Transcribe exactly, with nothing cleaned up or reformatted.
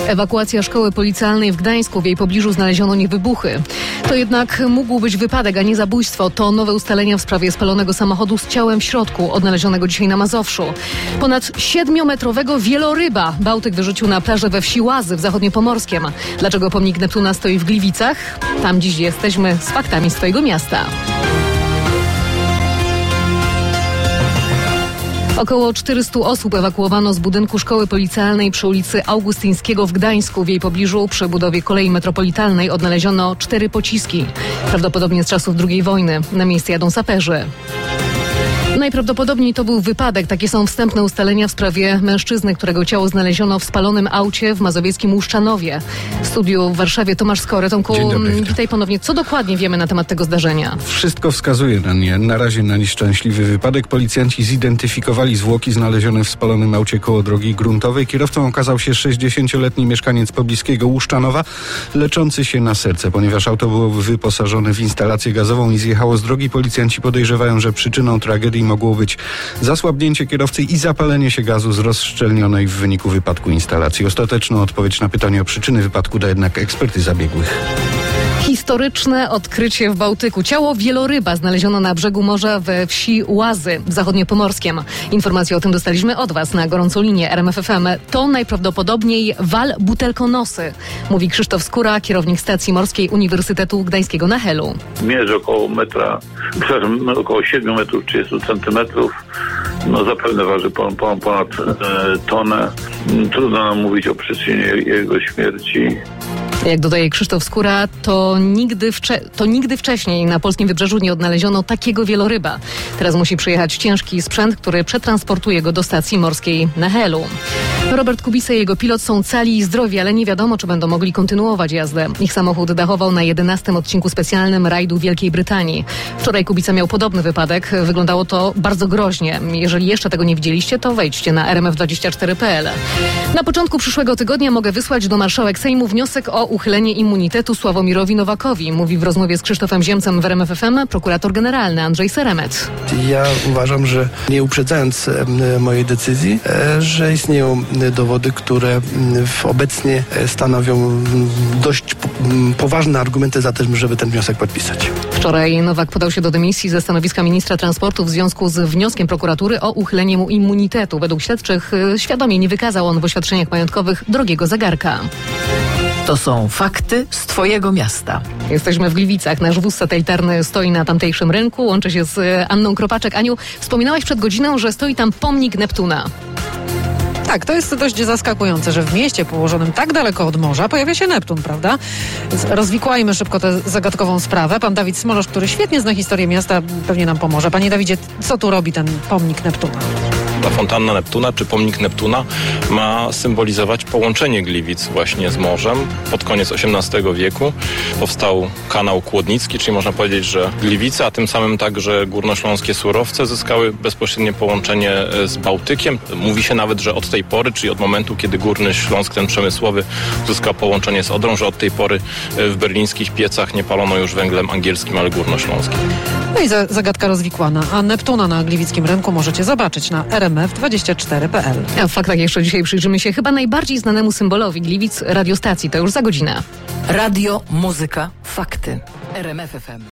Ewakuacja szkoły policjalnej w Gdańsku. W jej pobliżu znaleziono niewybuchy. To jednak mógł być wypadek, a nie zabójstwo. To nowe ustalenia w sprawie spalonego samochodu z ciałem w środku, odnalezionego dzisiaj na Mazowszu. Ponad siedmiometrowego wieloryba Bałtyk wyrzucił na plażę we wsi Łazy w Zachodniopomorskiem. Dlaczego pomnik Neptuna stoi w Gliwicach? Tam dziś jesteśmy z faktami z twojego miasta. Około czterystu osób ewakuowano z budynku szkoły policjalnej przy ulicy Augustyńskiego w Gdańsku. W jej pobliżu przy budowie kolei metropolitalnej odnaleziono cztery pociski. Prawdopodobnie z czasów drugiej wojny. Na miejsce jadą saperzy. Najprawdopodobniej to był wypadek. Takie są wstępne ustalenia w sprawie mężczyzny, którego ciało znaleziono w spalonym aucie w mazowieckim Łuszczanowie. W studiu w Warszawie Tomasz Skory. Tomku, witaj ponownie. Co dokładnie wiemy na temat tego zdarzenia? Wszystko wskazuje na nie. Na razie na nieszczęśliwy wypadek. Policjanci zidentyfikowali zwłoki znalezione w spalonym aucie koło drogi gruntowej. Kierowcą okazał się sześćdziesięcioletni mieszkaniec pobliskiego Łuszczanowa, leczący się na serce. Ponieważ auto było wyposażone w instalację gazową i zjechało z drogi, policjanci podejrzewają, że przyczyną tragedii mogło być zasłabnięcie kierowcy i zapalenie się gazu z rozszczelnionej w wyniku wypadku instalacji. Ostateczną odpowiedź na pytanie o przyczyny wypadku da jednak ekspertyza biegłych. Historyczne odkrycie w Bałtyku. Ciało wieloryba znaleziono na brzegu morza we wsi Łazy w Zachodniopomorskiem. Informacje o tym dostaliśmy od Was na gorącą linię R M F F M. To najprawdopodobniej wal butelkonosy, mówi Krzysztof Skóra, kierownik stacji morskiej Uniwersytetu Gdańskiego na Helu. Mierzy około metra, przepraszam, około siedmiu metrów trzydziestu centymetrów. No zapewne waży ponad, ponad e, tonę. Trudno nam mówić o przyczynie jego śmierci. Jak dodaje Krzysztof Skóra, to nigdy, wcze- to nigdy wcześniej na polskim wybrzeżu nie odnaleziono takiego wieloryba. Teraz musi przyjechać ciężki sprzęt, który przetransportuje go do stacji morskiej na Helu. Robert Kubica i jego pilot są cali i zdrowi, ale nie wiadomo, czy będą mogli kontynuować jazdę. Ich samochód dachował na jedenastym odcinku specjalnym rajdu Wielkiej Brytanii. Wczoraj Kubica miał podobny wypadek. Wyglądało to bardzo groźnie. Jeżeli jeszcze tego nie widzieliście, to wejdźcie na r m f dwadzieścia cztery kropka p l. Na początku przyszłego tygodnia mogę wysłać do marszałek Sejmu wniosek o uchylenie immunitetu Sławomirowi Nowakowi, mówi w rozmowie z Krzysztofem Ziemcem w R M F F M prokurator generalny Andrzej Seremet. Ja uważam, że nie uprzedzając e, mojej decyzji, e, że istnieją dowody, które w obecnie stanowią dość po, poważne argumenty za tym, żeby ten wniosek podpisać. Wczoraj Nowak podał się do dymisji ze stanowiska ministra transportu w związku z wnioskiem prokuratury o uchylenie mu immunitetu. Według śledczych świadomie nie wykazał on w oświadczeniach majątkowych drogiego zegarka. To są fakty z twojego miasta. Jesteśmy w Gliwicach. Nasz wóz satelitarny stoi na tamtejszym rynku. Łączę się z Anną Kropaczek. Aniu, wspominałaś przed godziną, że stoi tam pomnik Neptuna. Tak, to jest dość zaskakujące, że w mieście położonym tak daleko od morza pojawia się Neptun, prawda? Więc rozwikłajmy szybko tę zagadkową sprawę. Pan Dawid Smolosz, który świetnie zna historię miasta, pewnie nam pomoże. Panie Dawidzie, co tu robi ten pomnik Neptuna? Ta fontanna Neptuna, czy pomnik Neptuna, ma symbolizować połączenie Gliwic właśnie z morzem. Pod koniec osiemnastego wieku powstał kanał Kłodnicki, czyli można powiedzieć, że Gliwice, a tym samym także górnośląskie surowce zyskały bezpośrednie połączenie z Bałtykiem. Mówi się nawet, że od tej pory, czyli od momentu, kiedy Górny Śląsk, ten przemysłowy, uzyskał połączenie z Odrą, że od tej pory w berlińskich piecach nie palono już węglem angielskim, ale górnośląskim. No i za, zagadka rozwikłana. A Neptuna na gliwickim rynku możecie zobaczyć na r m f dwadzieścia cztery kropka p l. A w faktach jeszcze dzisiaj przyjrzymy się chyba najbardziej znanemu symbolowi Gliwic, radiostacji. To już za godzinę. Radio, muzyka, fakty. R M F F M.